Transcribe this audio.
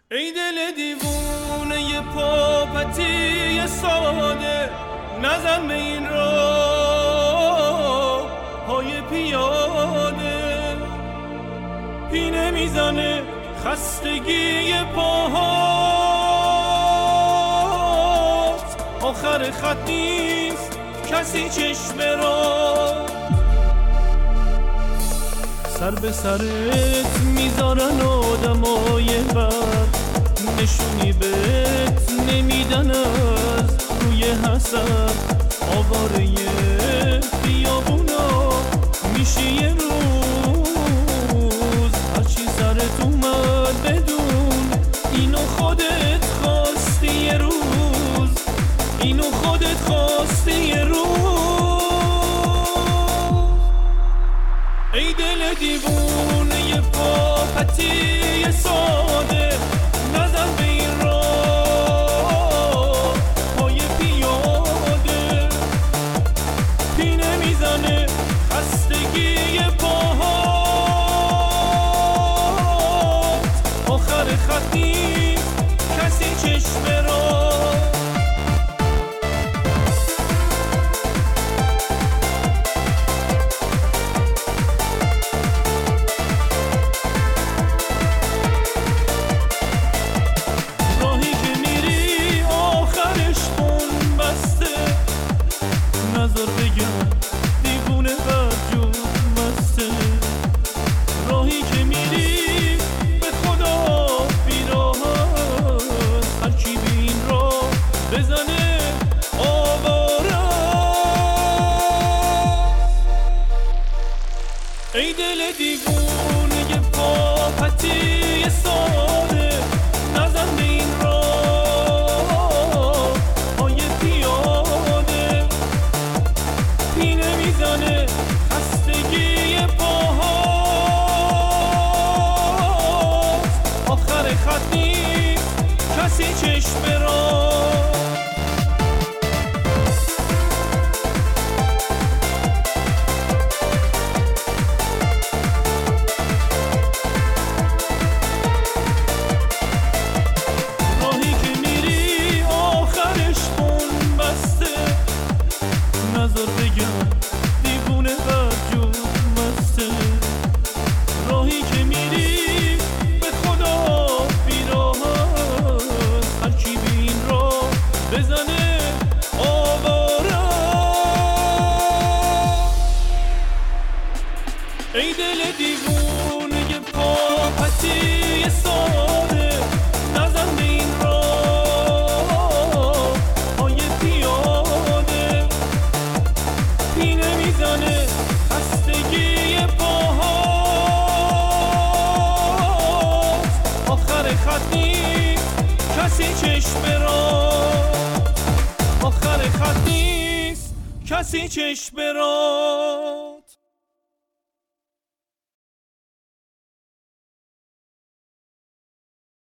ای دل دیوونه پاپتی ساده، نزن به این راه های پیاده. پینه میزنه خستگی پاهات، آخر خط نیست کسی چشم را. سر به سرت میذارن آدمای بد، نشونی بهت نمیدن از روی حسد. آواره خیابونا میشی یه روز، هرچی سرت اومد بدون اینو خودت خواستی یه روز، اینو خودت خواستی یه روز. ای دل دیوونه پاپتی ساده، نزن به این راه های پیاده. پینه میزنه خستگی پاهات، آخر خط نیست کسی چشم را. نظر بگم دیوونه برجون مسته، راهی که میری به خدا بیراه است، هرچی به این راه بزنه آواره. ای دل دیوونه پاپتی ساده، نزن به این راه های پیاده. پینه میزنه خستگی پاهات، آخر خط نیست کسی چشم را. راهی که میری آخرش خون بسته، نظر بگم دیوونه برجون مسته، راهی که میری به خدا بیراه است، هرچی به این راه بزنه آواره. ای دل دیوونه پاپتی ساده، نزن به این راه های پیاده. پینه میزنه خستگی پاهات، آخر خط نیست کسی چشم را، آخر خط نیست کسی چشم را.